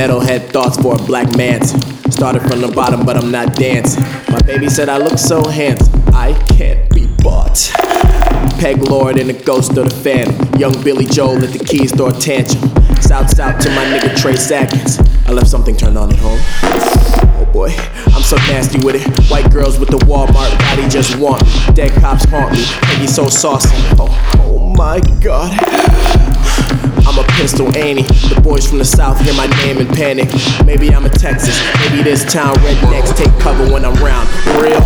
Metalhead thoughts for a black manson. Started from the bottom, but I'm not dancing. My baby said I look so handsome. I can't be bought. Peg Lord and the ghost of the Phantom. Young Billy Joel at the keys throw a tantrum. South to my nigga Trey Atkins. I left something turned on at home. Oh boy, I'm so nasty with it. White girls with the Walmart body just want me. Dead cops haunt me. Peggy so saucy. Oh my god. I'm a pistol, ain't he? The boys from the south hear my name and panic. Maybe I'm a Texas. Maybe this town rednecks take cover when I'm round. Real.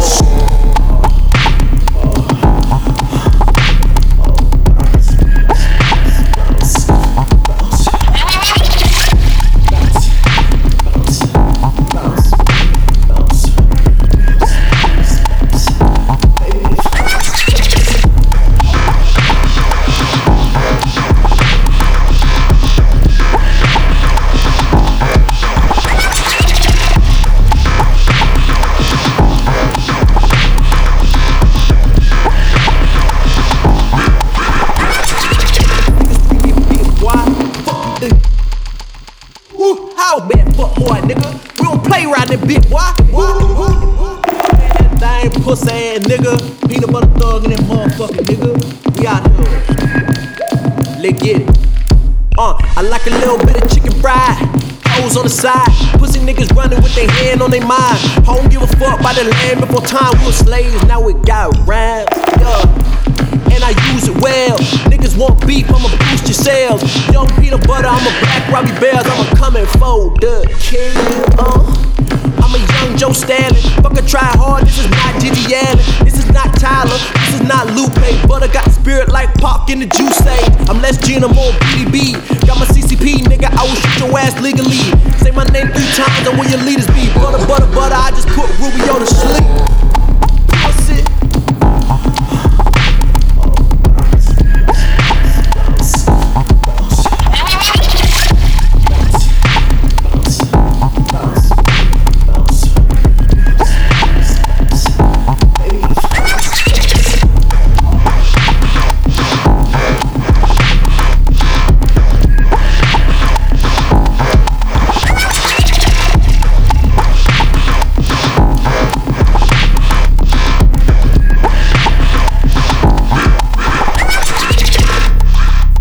Man, fuck boy, nigga. We don't play around that bitch, boy. Man, that dang pussy ass nigga. Peanut butter thug in that motherfucker, nigga. We out here. Let's get it. I like a little bit of chicken fried. Hoes on the side. Pussy niggas running with their hand on their mind. I don't give a fuck about the land before time. We were slaves, now we got rhymes. Yeah. And I use it well. Niggas want beef, I'ma boost your sales. Young peanut butter, I'm a black Robbie Bells. I'ma come and fold the king. I'm a young Joe Stalin. Fucka try hard, this is not Gigi Allen. This is not Tyler, this is not Lupe. Butter got the spirit like Pac in the juice stage. I'm less Gina, more BDB. Got my CCP, nigga, I will shoot your ass legally. Say my name 3 times and where your leaders be. Butter, butter, butter, I just put Rubio to sleep. Pussy.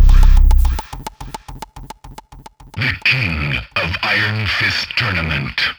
The King of Iron Fist Tournament.